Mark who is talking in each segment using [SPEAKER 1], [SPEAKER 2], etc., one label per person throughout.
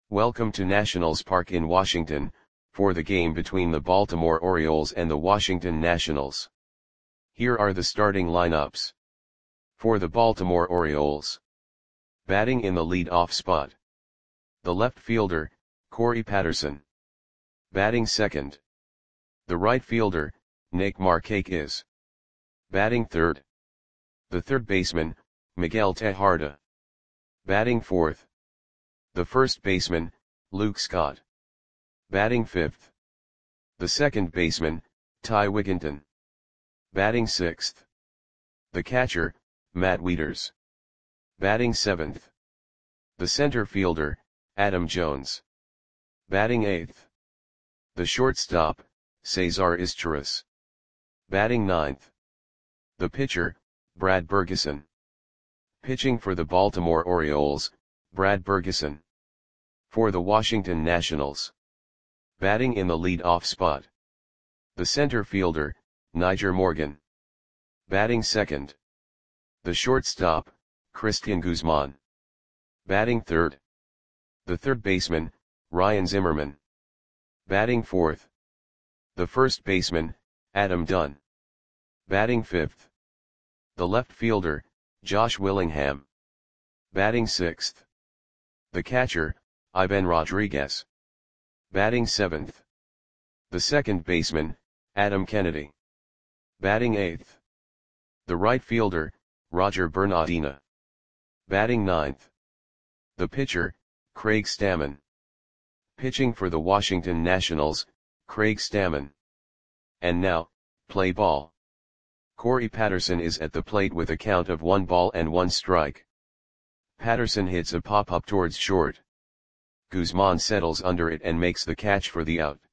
[SPEAKER 1] Welcome to Nationals Park in Washington, for the game between the Baltimore Orioles and the Washington Nationals. Here are the starting lineups. For the Baltimore Orioles. Batting in the lead-off spot. The left fielder, Corey Patterson. Batting second. The right fielder, Nick Markakis. Batting third. The third baseman, Miguel Tejada. Batting fourth. The first baseman, Luke Scott. Batting fifth. The second baseman, Ty Wigginton. Batting sixth. The catcher, Matt Wieters. Batting seventh. The center fielder, Adam Jones. Batting eighth. The shortstop, Cesar Izturis. Batting ninth. The pitcher, Brad Bergeson. Pitching for the Baltimore Orioles, Brad Bergeson. For the Washington Nationals. Batting in the lead-off spot. The center fielder, Nyjer Morgan. Batting second. The shortstop, Cristian Guzman. Batting third. The third baseman, Ryan Zimmerman. Batting fourth. The first baseman, Adam Dunn. Batting fifth. The left fielder, Josh Willingham. Batting sixth. The catcher, Ivan Rodriguez. Batting seventh. The second baseman, Adam Kennedy. Batting eighth. The right fielder, Roger Bernardina. Batting ninth. The pitcher, Craig Stammen. Pitching for the Washington Nationals, Craig Stammen. And now, play ball. Corey Patterson is at the plate with a count of 1 strike. Patterson hits a pop-up towards short. Guzman settles under it and makes the catch for the out.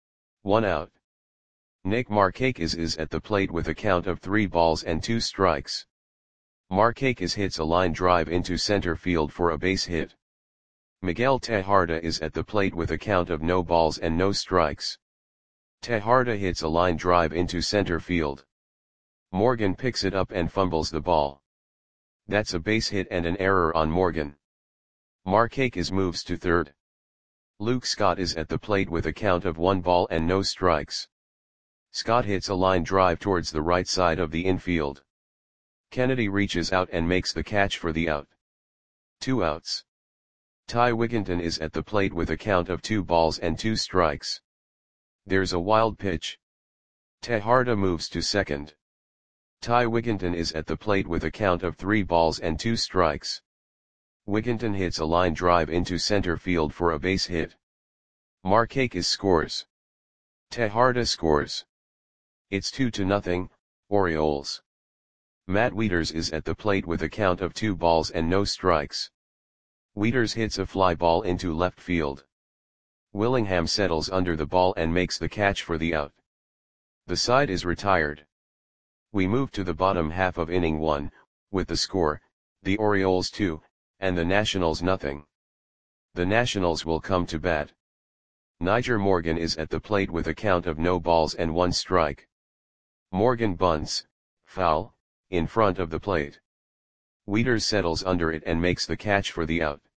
[SPEAKER 1] 1 out. Nick Markakis is at the plate with a count of 3 strikes. Markakis hits a line drive into center field for a base hit. Miguel Tejada is at the plate with a count of no strikes. Tejada hits a line drive into center field. Morgan picks it up and fumbles the ball. That's a base hit and an error on Morgan. Markakis moves to third. Luke Scott is at the plate with a count of 1 strikes. Scott hits a line drive towards the right side of the infield. Kennedy reaches out and makes the catch for the out. 2 outs. Ty Wigginton is at the plate with a count of 2 strikes. There's a wild pitch. Tejada moves to second. Ty Wigginton is at the plate with a count of 3 strikes. Wigginton hits a line drive into center field for a base hit. Markakis scores. Tejada scores. It's 2-0, Orioles. Matt Wieters is at the plate with a count of 2 strikes. Wieters hits a fly ball into left field. Willingham settles under the ball and makes the catch for the out. The side is retired. We move to the bottom half of inning 1, with the score, the Orioles 2, and the Nationals 0. The Nationals will come to bat. Nyjer Morgan is at the plate with a count of no balls and 1 strike. Morgan bunts, foul, in front of the plate. Wieters settles under it and makes the catch for the out.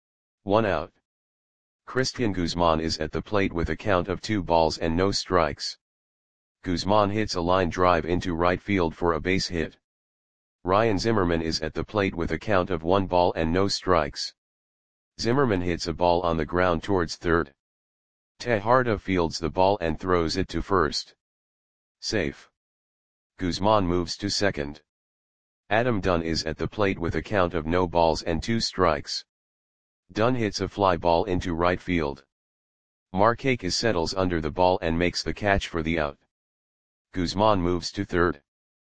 [SPEAKER 1] 1 out. Cristian Guzman is at the plate with a count of 2 balls and no strikes. Guzman hits a line drive into right field for a base hit. Ryan Zimmerman is at the plate with a count of 1 ball and no strikes. Zimmerman hits a ball on the ground towards third. Tejada fields the ball and throws it to first. Safe. Guzman moves to second. Adam Dunn is at the plate with a count of no balls and 2 strikes. Dunn hits a fly ball into right field. Markakis settles under the ball and makes the catch for the out. Guzman moves to third.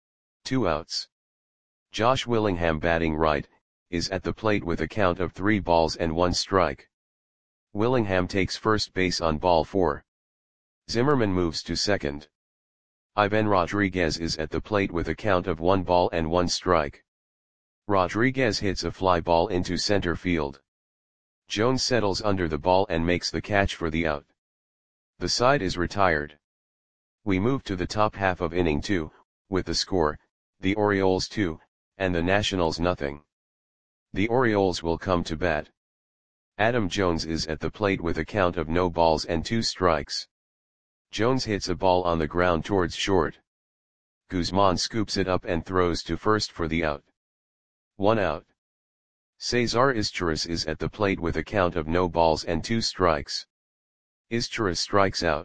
[SPEAKER 1] 2 outs. Josh Willingham batting right, is at the plate with a count of 3 balls and 1 strike. Willingham takes first base on ball 4. Zimmerman moves to second. Ivan Rodriguez is at the plate with a count of 1 ball and 1 strike. Rodriguez hits a fly ball into center field. Jones settles under the ball and makes the catch for the out. The side is retired. We move to the top half of inning 2, with the score, the Orioles 2, and the Nationals 0. The Orioles will come to bat. Adam Jones is at the plate with a count of no balls and 2 strikes. Jones hits a ball on the ground towards short. Guzman scoops it up and throws to first for the out. 1 out. Cesar Izturis is at the plate with a count of no balls and 2 strikes. Izturis strikes out.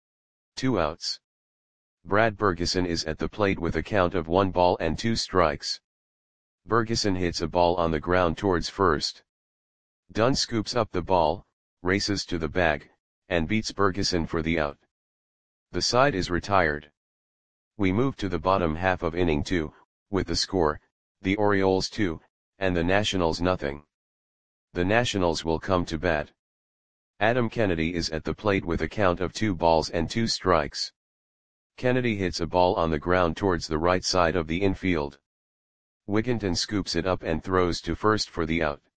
[SPEAKER 1] 2 outs. Brad Bergeson is at the plate with a count of 1 ball and 2 strikes. Bergeson hits a ball on the ground towards first. Dunn scoops up the ball, races to the bag, and beats Bergeson for the out. The side is retired. We move to the bottom half of inning 2, with the score, the Orioles 2, and the Nationals nothing. The Nationals will come to bat. Adam Kennedy is at the plate with a count of 2 balls and 2 strikes. Kennedy hits a ball on the ground towards the right side of the infield. Wigginton scoops it up and throws to first for the out.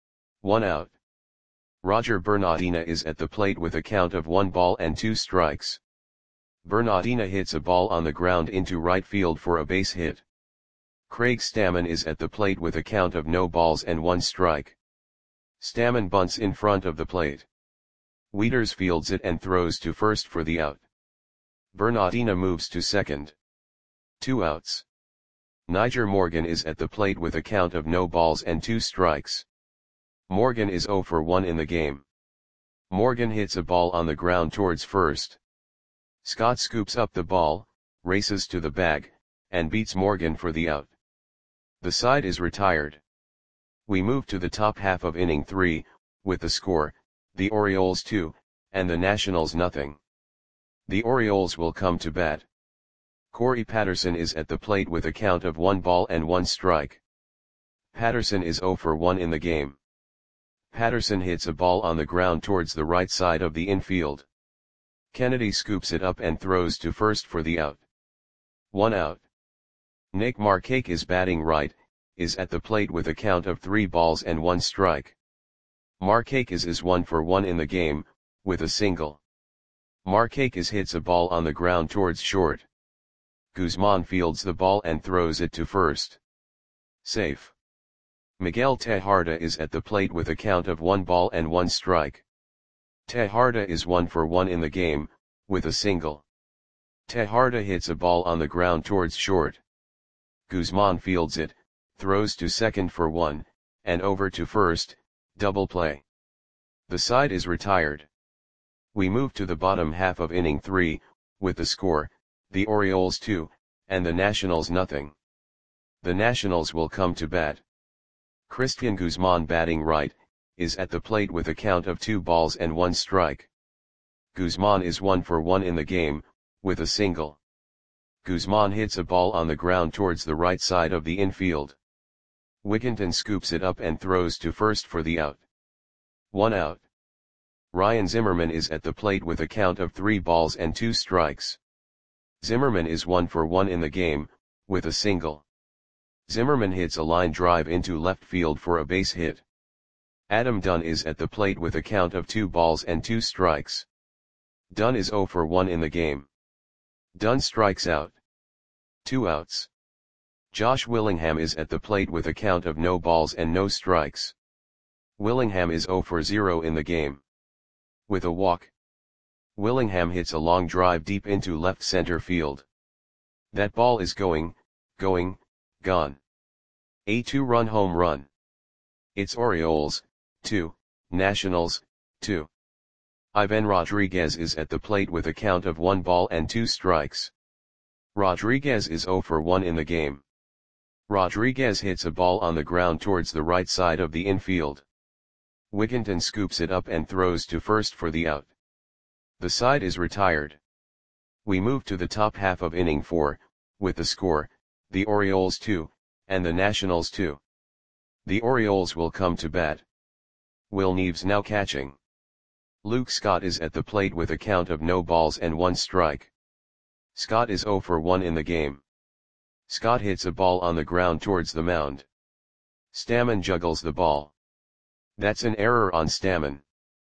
[SPEAKER 1] 1 out. Roger Bernardina is at the plate with a count of 1 ball and 2 strikes. Bernardina hits a ball on the ground into right field for a base hit. Craig Stammen is at the plate with a count of no balls and 1 strike. Stammen bunts in front of the plate. Wieters fields it and throws to first for the out. Bernardina moves to second. 2 outs. Nyjer Morgan is at the plate with a count of no balls and 2 strikes. Morgan is 0 for 1 in the game. Morgan hits a ball on the ground towards first. Scott scoops up the ball, races to the bag, and beats Morgan for the out. The side is retired. We move to the top half of inning 3, with the score, the Orioles 2, and the Nationals nothing. The Orioles will come to bat. Corey Patterson is at the plate with a count of 1 ball and 1 strike. Patterson is 0 for 1 in the game. Patterson hits a ball on the ground towards the right side of the infield. Kennedy scoops it up and throws to first for the out. 1 out. Nick Markakis is batting right, is at the plate with a count of 3 balls and 1 strike. Markakis is 1 for 1 in the game, with a single. Markakis hits a ball on the ground towards short. Guzman fields the ball and throws it to first. Safe. Miguel Tejada is at the plate with a count of 1 ball and 1 strike. Tejada is 1 for 1 in the game, with a single. Tejada hits a ball on the ground towards short. Guzman fields it, throws to second for 1, and over to first, double play. The side is retired. We move to the bottom half of inning 3, with the score, the Orioles 2, and the Nationals nothing. The Nationals will come to bat. Christian Guzman batting right, is at the plate with a count of 2 balls and 1 strike. Guzman is 1 for 1 in the game, with a single. Guzman hits a ball on the ground towards the right side of the infield. Wigginton scoops it up and throws to first for the out. 1 out. Ryan Zimmerman is at the plate with a count of 3 balls and 2 strikes. Zimmerman is 1 for 1 in the game, with a single. Zimmerman hits a line drive into left field for a base hit. Adam Dunn is at the plate with a count of 2 balls and 2 strikes. Dunn is 0 for 1 in the game. Dunn strikes out. 2 outs. Josh Willingham is at the plate with a count of no balls and no strikes. Willingham is 0 for 0 in the game. With a walk. Willingham hits a long drive deep into left center field. That ball is going, gone. A 2-run home run. It's Orioles, 2, Nationals, 2. Ivan Rodriguez is at the plate with a count of 1 ball and 2 strikes. Rodriguez is 0 for 1 in the game. Rodriguez hits a ball on the ground towards the right side of the infield. Wigginton scoops it up and throws to first for the out. The side is retired. We move to the top half of inning 4, with the score, the Orioles 2, and the Nationals 2. The Orioles will come to bat. Will Neves now catching. Luke Scott is at the plate with a count of no balls and 1 strike. Scott is 0 for 1 in the game. Scott hits a ball on the ground towards the mound. Stammen juggles the ball. That's an error on Stammen.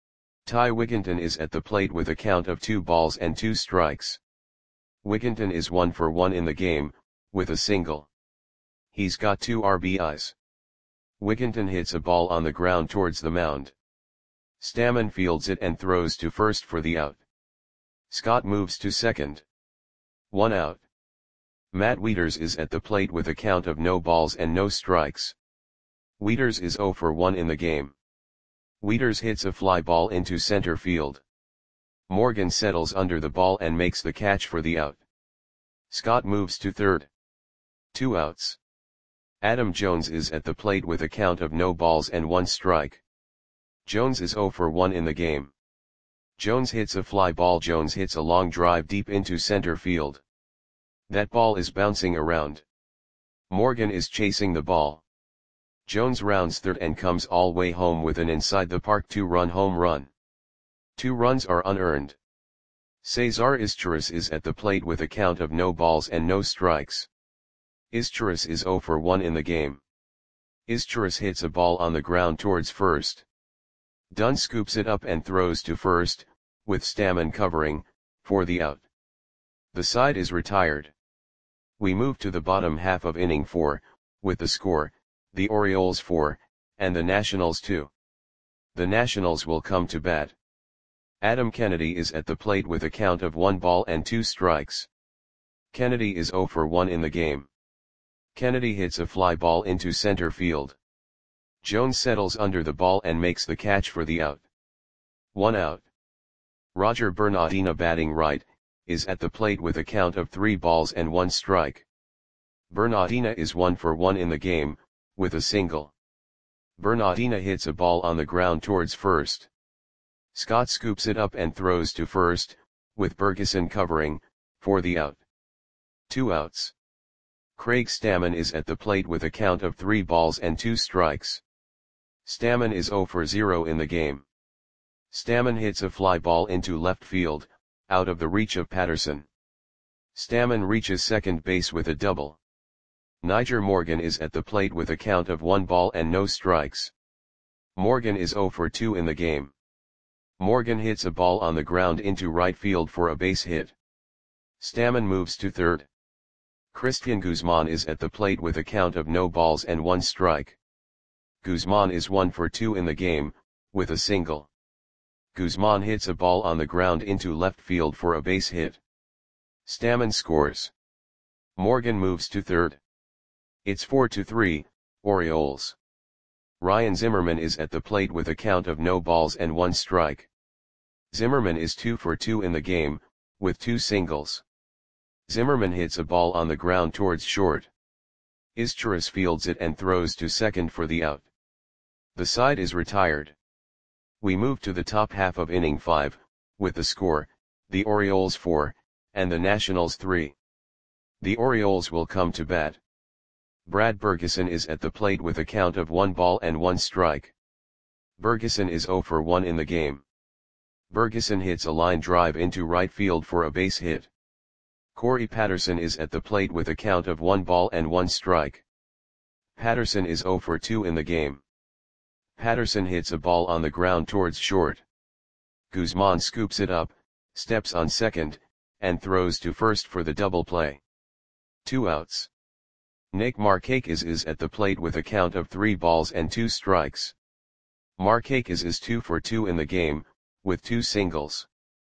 [SPEAKER 1] Ty Wigginton is at the plate with a count of 2 balls and 2 strikes. Wigginton is 1 for 1 in the game, with a single. He's got 2 RBIs. Wigginton hits a ball on the ground towards the mound. Stammen fields it and throws to first for the out. Scott moves to second. 1 out. Matt Wieters is at the plate with a count of no balls and no strikes. Wieters is 0 for 1 in the game. Wieters hits a fly ball into center field. Morgan settles under the ball and makes the catch for the out. Scott moves to third. 2 outs. Adam Jones is at the plate with a count of no balls and 1 strike. Jones is 0 for 1 in the game. Jones hits a fly ball. Jones hits a long drive deep into center field. That ball is bouncing around. Morgan is chasing the ball. Jones rounds third and comes all way home with an inside the park 2-run home run. 2 runs are unearned. Cesar Izturis is at the plate with a count of no balls and no strikes. Izturis is 0 for 1 in the game. Izturis hits a ball on the ground towards first. Dunn scoops it up and throws to first, with Stammen covering, for the out. The side is retired. We move to the bottom half of inning 4, with the score, the Orioles 4, and the Nationals 2. The Nationals will come to bat. Adam Kennedy is at the plate with a count of 1 ball and 2 strikes. Kennedy is 0 for 1 in the game. Kennedy hits a fly ball into center field. Jones settles under the ball and makes the catch for the out. 1 out. Roger Bernardina, batting right, is at the plate with a count of 3 balls and 1 strike. Bernardina is 1 for 1 in the game, with a single. Bernardina hits a ball on the ground towards first. Scott scoops it up and throws to first, with Bergeson covering, for the out. 2 outs. Craig Stammen is at the plate with a count of 3 balls and 2 strikes. Stammen is 0 for 0 in the game. Stammen hits a fly ball into left field, out of the reach of Patterson. Stammen reaches second base with a double. Nyjer Morgan is at the plate with a count of 1 ball and no strikes. Morgan is 0 for 2 in the game. Morgan hits a ball on the ground into right field for a base hit. Stammen moves to third. Christian Guzman is at the plate with a count of no balls and 1 strike. Guzman is 1 for 2 in the game, with a single. Guzman hits a ball on the ground into left field for a base hit. Stammen scores. Morgan moves to third. It's 4-3, Orioles. Ryan Zimmerman is at the plate with a count of no balls and 1 strike. Zimmerman is 2 for 2 in the game, with 2 singles. Zimmerman hits a ball on the ground towards short. Izturis fields it and throws to second for the out. The side is retired. We move to the top half of inning 5, with the score, the Orioles 4, and the Nationals 3. The Orioles will come to bat. Brad Bergeson is at the plate with a count of 1 ball and 1 strike. Bergeson is 0 for 1 in the game. Bergeson hits a line drive into right field for a base hit. Corey Patterson is at the plate with a count of 1 ball and 1 strike. Patterson is 0 for 2 in the game. Patterson hits a ball on the ground towards short. Guzman scoops it up, steps on second, and throws to first for the double play. 2 outs. Nick Markakis is at the plate with a count of 3 balls and 2 strikes. Markakis is 2 for 2 in the game, with 2 singles.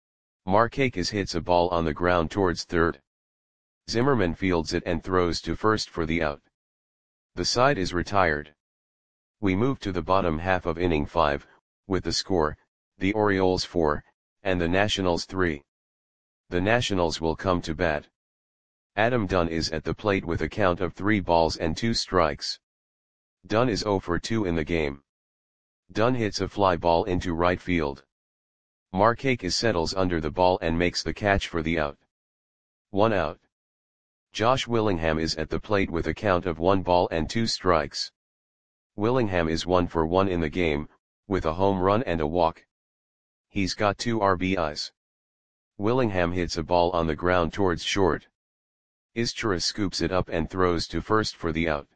[SPEAKER 1] Markakis hits a ball on the ground towards third. Zimmerman fields it and throws to first for the out. The side is retired. We move to the bottom half of inning 5, with the score, the Orioles 4, and the Nationals 3. The Nationals will come to bat. Adam Dunn is at the plate with a count of 3 balls and 2 strikes. Dunn is 0 for 2 in the game. Dunn hits a fly ball into right field. Markakis settles under the ball and makes the catch for the out. 1 out. Josh Willingham is at the plate with a count of 1 ball and 2 strikes. Willingham is 1 for 1 in the game, with a home run and a walk. He's got 2 RBIs. Willingham hits a ball on the ground towards short. Izturis scoops it up and throws to first for the out.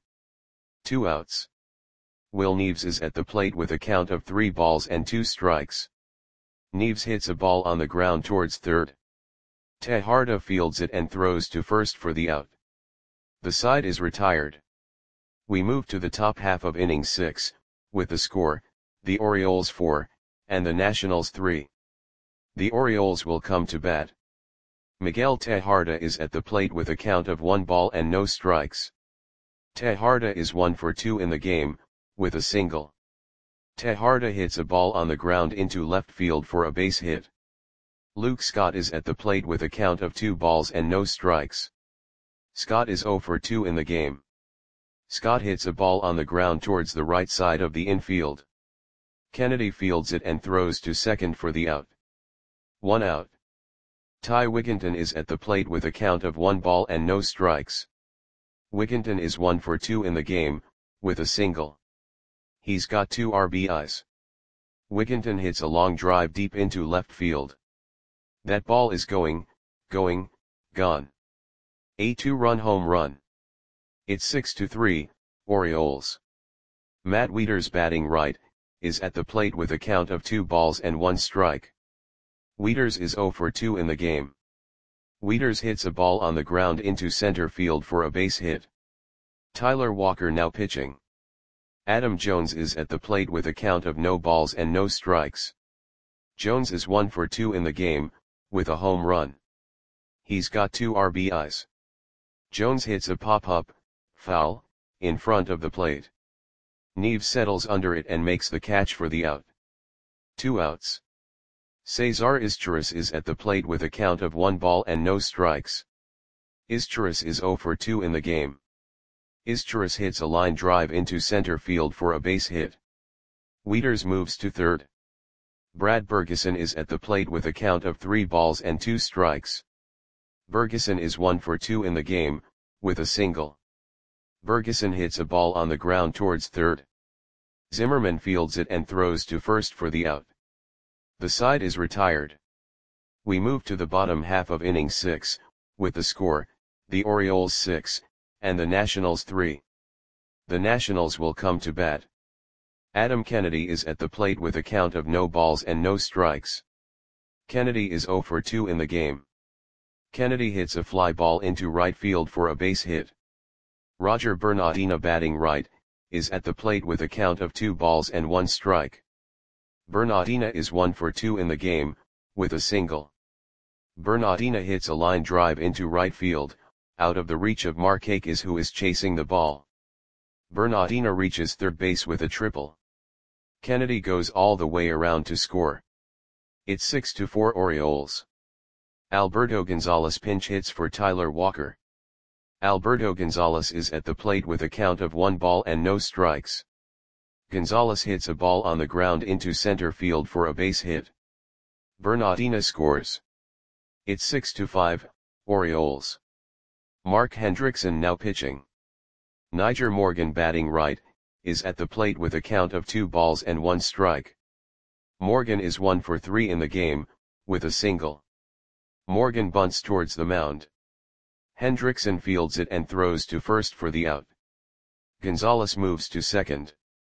[SPEAKER 1] 2 outs. Will Neves is at the plate with a count of 3 balls and 2 strikes. Neves hits a ball on the ground towards third. Tejardo fields it and throws to first for the out. The side is retired. We move to the top half of inning 6, with the score, the Orioles 4, and the Nationals 3. The Orioles will come to bat. Miguel Tejada is at the plate with a count of 1 ball and no strikes. Tejada is 1 for 2 in the game, with a single. Tejada hits a ball on the ground into left field for a base hit. Luke Scott is at the plate with a count of 2 balls and no strikes. Scott is 0 for 2 in the game. Scott hits a ball on the ground towards the right side of the infield. Kennedy fields it and throws to second for the out. 1 out. Ty Wigginton is at the plate with a count of 1 ball and no strikes. Wigginton is 1 for 2 in the game, with a single. He's got 2 RBIs. Wigginton hits a long drive deep into left field. That ball is gone. A 2-run home run. It's 6-3, Orioles. Matt Wieters, batting right, is at the plate with a count of 2 balls and 1 strike. Wieters is 0 for 2 in the game. Wieters hits a ball on the ground into center field for a base hit. Tyler Walker now pitching. Adam Jones is at the plate with a count of no balls and no strikes. Jones is 1 for 2 in the game, with a home run. He's got 2 RBIs. Jones hits a pop-up, foul, in front of the plate. Neves settles under it and makes the catch for the out. 2 outs. Cesar Izturis is at the plate with a count of 1 ball and no strikes. Izturis is 0 for 2 in the game. Izturis hits a line drive into center field for a base hit. Wieters moves to third. Brad Bergeson is at the plate with a count of 3 balls and 2 strikes. Bergeson is 1 for 2 in the game, with a single. Bergeson hits a ball on the ground towards third. Zimmerman fields it and throws to first for the out. The side is retired. We move to the bottom half of inning 6, with the score, the Orioles 6, and the Nationals 3. The Nationals will come to bat. Adam Kennedy is at the plate with a count of no balls and no strikes. Kennedy is 0 for 2 in the game. Kennedy hits a fly ball into right field for a base hit. Roger Bernardina, batting right, is at the plate with a count of 2 balls and 1 strike. Bernardina is 1 for 2 in the game, with a single. Bernardina hits a line drive into right field, out of the reach of Markakis, who is chasing the ball. Bernardina reaches third base with a triple. Kennedy goes all the way around to score. It's 6-4 Orioles. Alberto Gonzalez pinch hits for Tyler Walker. Alberto Gonzalez is at the plate with a count of 1 ball and no strikes. Gonzalez hits a ball on the ground into center field for a base hit. Bernardina scores. It's 6-5, Orioles. Mark Hendrickson now pitching. Niger Morgan, batting right, is at the plate with a count of 2 balls and 1 strike. Morgan is 1 for 3 in the game, with a single. Morgan bunts towards the mound. Hendrickson fields it and throws to first for the out. Gonzalez moves to second.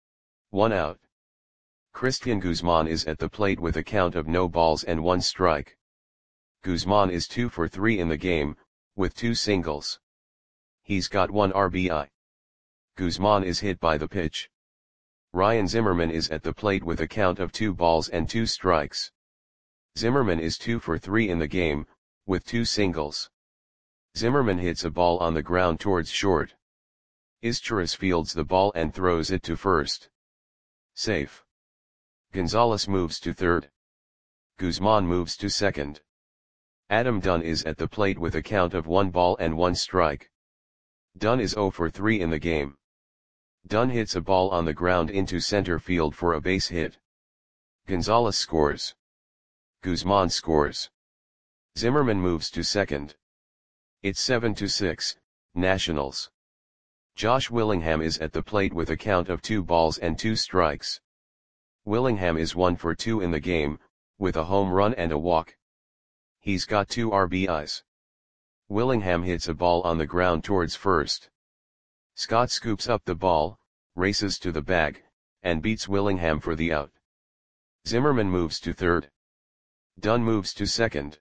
[SPEAKER 1] 1 out. Christian Guzman is at the plate with a count of no balls and 1 strike. Guzman is 2 for 3 in the game, with 2 singles. He's got 1 RBI. Guzman is hit by the pitch. Ryan Zimmerman is at the plate with a count of 2 balls and 2 strikes. Zimmerman is 2 for 3 in the game, with 2 singles. Zimmerman hits a ball on the ground towards short. Izturis fields the ball and throws it to first. Safe. Gonzalez moves to third. Guzman moves to second. Adam Dunn is at the plate with a count of 1 ball and 1 strike. Dunn is 0 for 3 in the game. Dunn hits a ball on the ground into center field for a base hit. Gonzalez scores. Guzman scores. Zimmerman moves to second. It's 7-6, Nationals. Josh Willingham is at the plate with a count of 2 balls and 2 strikes. Willingham is 1 for 2 in the game, with a home run and a walk. He's got 2 RBIs. Willingham hits a ball on the ground towards first. Scott scoops up the ball, races to the bag, and beats Willingham for the out. Zimmerman moves to third. Dunn moves to second.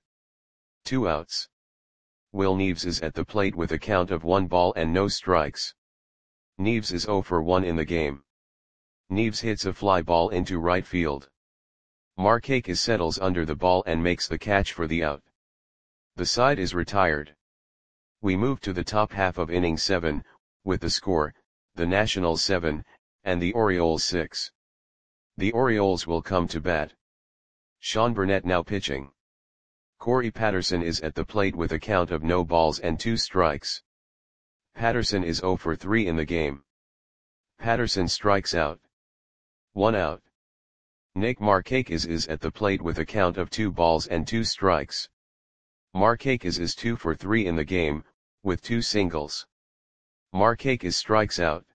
[SPEAKER 1] 2 outs. Will Neves is at the plate with a count of 1 ball and no strikes. Neves is 0 for 1 in the game. Neves hits a fly ball into right field. Markakis settles under the ball and makes the catch for the out. The side is retired. We move to the top half of inning 7, with the score, the Nationals 7, and the Orioles 6. The Orioles will come to bat. Sean Burnett now pitching. Corey Patterson is at the plate with a count of no balls and 2 strikes. Patterson is 0 for 3 in the game. Patterson strikes out. 1 out. Nick Markakis is at the plate with a count of 2 balls and 2 strikes. Markakis is 2 for 3 in the game, with 2 singles. Markakis strikes out.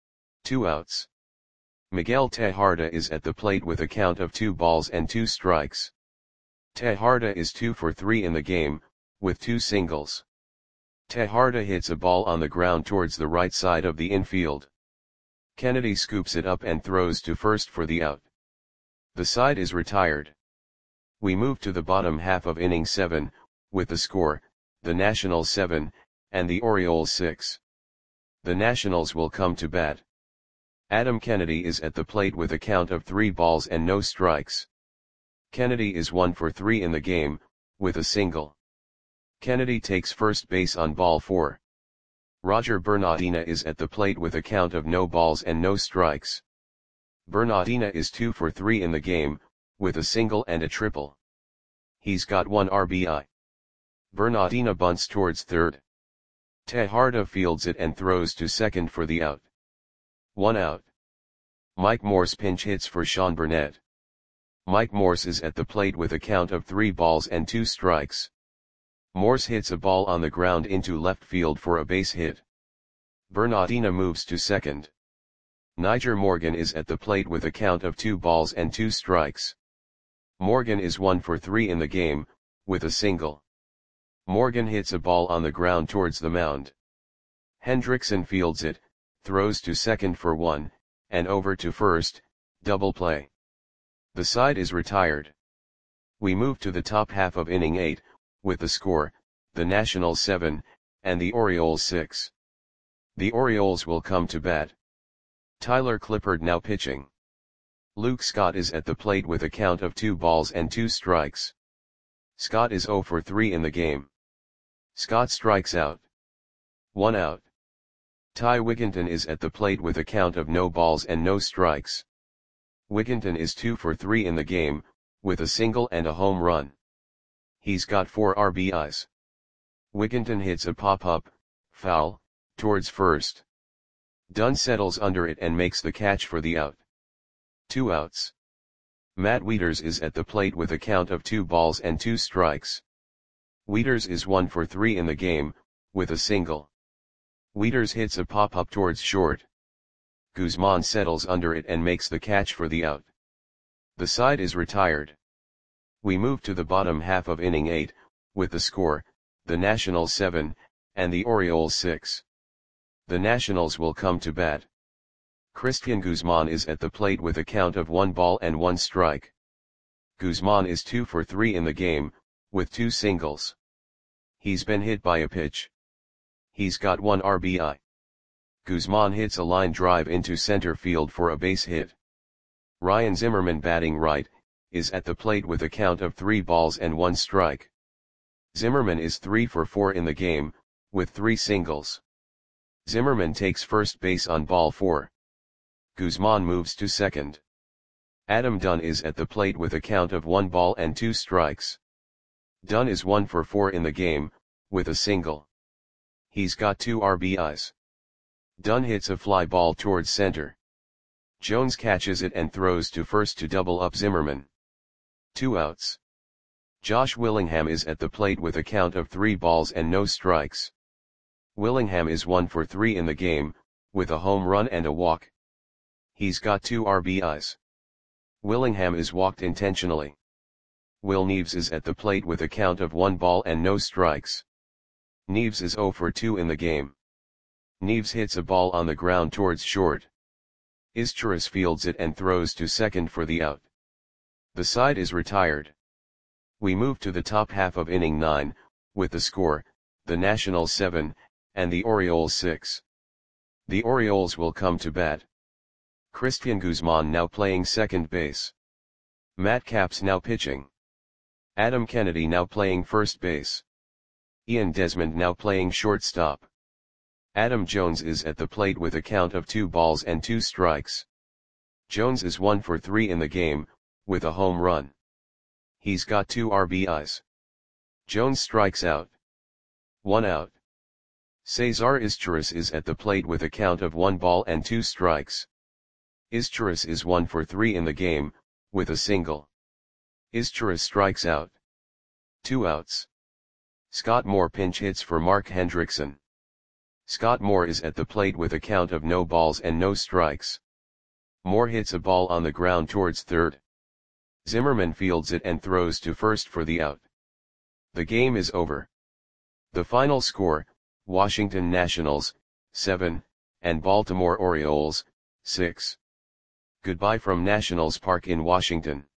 [SPEAKER 1] 2 outs. Miguel Tejada is at the plate with a count of 2 balls and 2 strikes. Tejada is 2 for 3 in the game, with 2 singles. Tejada hits a ball on the ground towards the right side of the infield. Kennedy scoops it up and throws to first for the out. The side is retired. We move to the bottom half of inning 7, with the score, the Nationals 7, and the Orioles 6. The Nationals will come to bat. Adam Kennedy is at the plate with a count of 3 balls and no strikes. Kennedy is 1 for 3 in the game, with a single. Kennedy takes first base on ball 4. Roger Bernardina is at the plate with a count of no balls and no strikes. Bernardina is 2 for 3 in the game, with a single and a triple. He's got 1 RBI. Bernardina bunts towards third. Tejada fields it and throws to second for the out. 1 out. Mike Morse pinch hits for Sean Burnett. Mike Morse is at the plate with a count of 3 balls and 2 strikes. Morse hits a ball on the ground into left field for a base hit. Bernardina moves to second. Niger Morgan is at the plate with a count of 2 balls and 2 strikes. Morgan is 1 for 3 in the game, with a single. Morgan hits a ball on the ground towards the mound. Hendrickson fields it, throws to second for 1, and over to first, double play. The side is retired. We move to the top half of inning 8, with the score, the Nationals 7, and the Orioles 6. The Orioles will come to bat. Tyler Clippard now pitching. Luke Scott is at the plate with a count of 2 balls and 2 strikes. Scott is 0 for 3 in the game. Scott strikes out. 1 out. Ty Wigginton is at the plate with a count of no balls and no strikes. Wigginton is 2 for 3 in the game, with a single and a home run. He's got 4 RBIs. Wigginton hits a pop-up, foul, towards first. Dunn settles under it and makes the catch for the out. 2 outs. Matt Wieters is at the plate with a count of 2 balls and 2 strikes. Wieters is 1 for 3 in the game, with a single. Wieters hits a pop-up towards short. Guzman settles under it and makes the catch for the out. The side is retired. We move to the bottom half of inning 8, with the score, the Nationals 7, and the Orioles 6. The Nationals will come to bat. Christian Guzman is at the plate with a count of 1 ball and 1 strike. Guzman is 2 for 3 in the game, with 2 singles. He's been hit by a pitch. He's got 1 RBI. Guzman hits a line drive into center field for a base hit. Ryan Zimmerman batting right, is at the plate with a count of 3 balls and 1 strike. Zimmerman is 3 for 4 in the game, with 3 singles. Zimmerman takes first base on ball 4. Guzman moves to second. Adam Dunn is at the plate with a count of 1 ball and 2 strikes. Dunn is 1 for 4 in the game, with a single. He's got 2 RBIs. Dunn hits a fly ball towards center. Jones catches it and throws to first to double up Zimmerman. 2 outs. Josh Willingham is at the plate with a count of 3 balls and no strikes. Willingham is 1 for 3 in the game, with a home run and a walk. He's got 2 RBIs. Willingham is walked intentionally. Will Neves is at the plate with a count of 1 ball and no strikes. Neves is 0 for 2 in the game. Neves hits a ball on the ground towards short. Izturis fields it and throws to second for the out. The side is retired. We move to the top half of inning 9, with the score, the Nationals 7, and the Orioles 6. The Orioles will come to bat. Christian Guzman now playing second base. Matt Capps now pitching. Adam Kennedy now playing first base. Ian Desmond now playing shortstop. Adam Jones is at the plate with a count of 2 balls and 2 strikes. Jones is 1 for 3 in the game, with a home run. He's got 2 RBIs. Jones strikes out. 1 out. Cesar Izturis is at the plate with a count of 1 ball and 2 strikes. Izturis is 1 for 3 in the game, with a single. Izturis strikes out. 2 outs. Scott Moore pinch hits for Mark Hendrickson. Scott Moore is at the plate with a count of no balls and no strikes. Moore hits a ball on the ground towards third. Zimmerman fields it and throws to first for the out. The game is over. The final score, Washington Nationals, 7, and Baltimore Orioles, 6. Goodbye from Nationals Park in Washington.